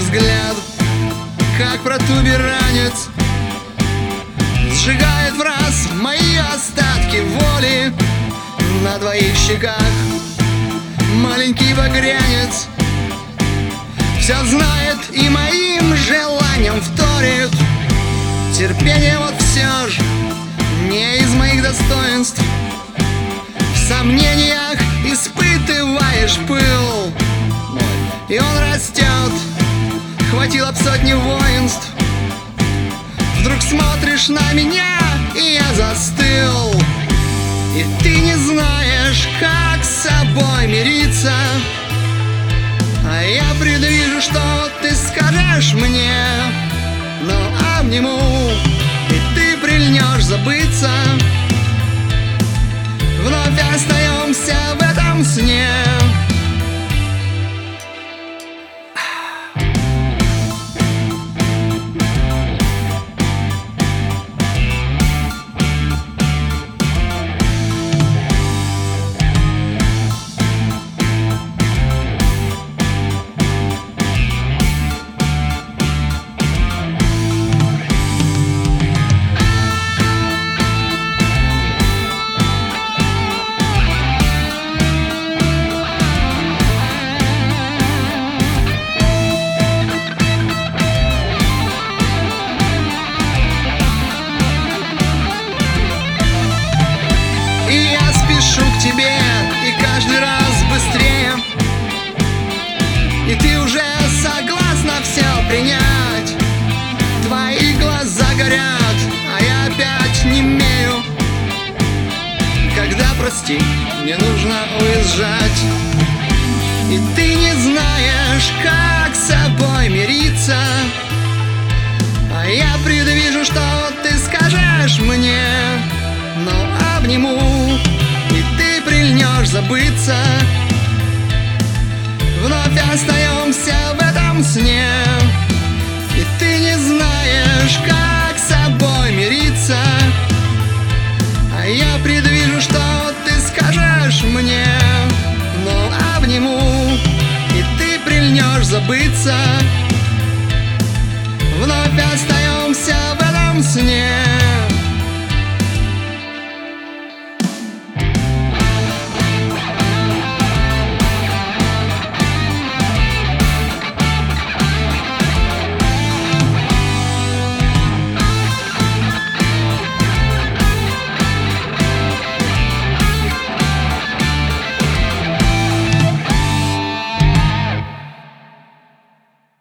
взгляд, как протуберанец, сжигает в раз мои остатки воли. На твоих щеках маленький багрянец все знает и моим желанием вторит. Терпение вот все ж не из моих достоинств. В сомнениях испытываешь пыл, и он растет, хватило б сотни воинств. Вдруг смотришь на меня, и я застыл, и ты не знаешь, как с собой мириться. А я предвижу, что ты скажешь мне, но обниму, и ты прильнешь забыться. Вновь остаемся в этом сне. Тебе и каждый раз быстрее, и ты уже согласна все принять. Твои глаза горят, а я опять немею, когда, прости, мне нужно уезжать. И ты не знаешь, как с собой мириться. А я предвижу, что ты скажешь мне, но обниму, и ты прильнешь забыться. Вновь остаемся в этом сне, и ты не знаешь, как с собой мириться. А я предвижу, что ты скажешь мне, но обниму, и ты прильнешь забыться.